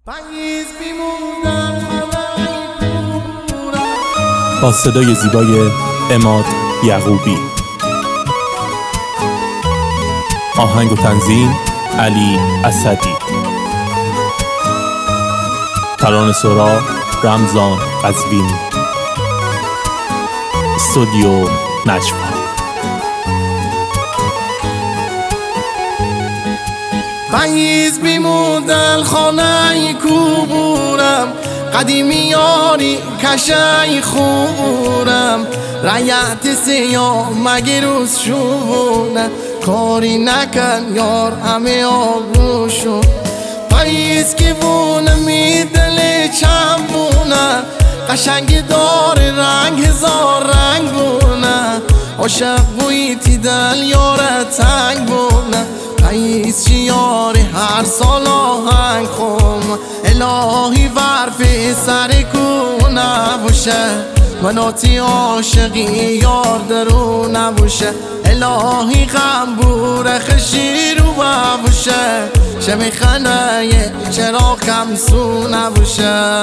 با صدای زیبای عماد یعقوبی، آهنگ و تنظیم علی اسدی، ترانه سرا رمضان قزوینی، استودیو نجفا. پاییز بیموندن خانه کوبورم، قدیمی یاری کشای خوبورم، رایت سیاه مگه روز شونه، کاری نکن یار همه آبروشون. پاییز که بونه می دل چند بونه، قشنگ داره رنگ هزار رنگ بونه، عاشق بوی تی دل یاره تنگ بونه. پاییز چی یاری هر سال آهنگ خوم، الهی ورف سر کو نبوشه، مناتی عاشقی یار درو نبوشه، الهی غم بوره خشی رو ببوشه، شمی خنه چرا کم سو نبوشه.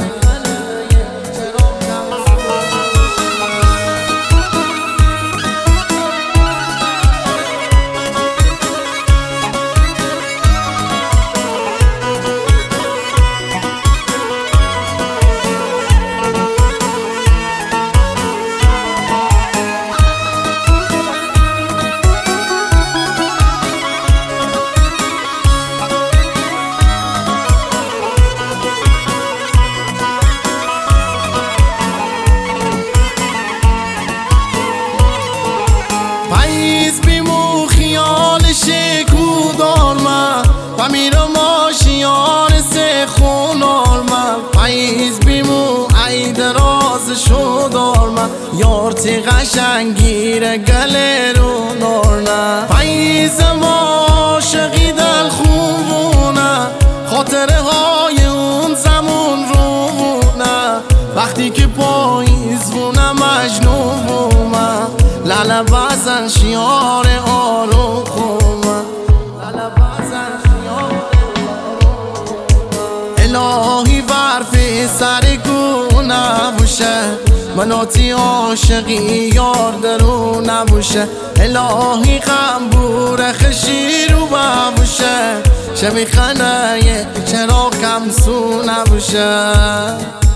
پاییز بیمو خیال شکو دارم و میرم آشیان سه خونارم، پاییز بیمو عید رازشو دارم، یارتی قشنگیره گله رو نارنه. پاییز ما عاشقی دل خوبونه، خاطره های اون زمون رو بونه، وقتی که پاییز بونه مجنون بومه، لاله بزن شیار آروم خومه، لاله بزن شیار الهی برفی سر کو نبوشه، مناتی عاشقی یار درو نبوشه، الهی غم بوره خشی رو ببوشه، شمی خنه چرا کم سو نبوشه.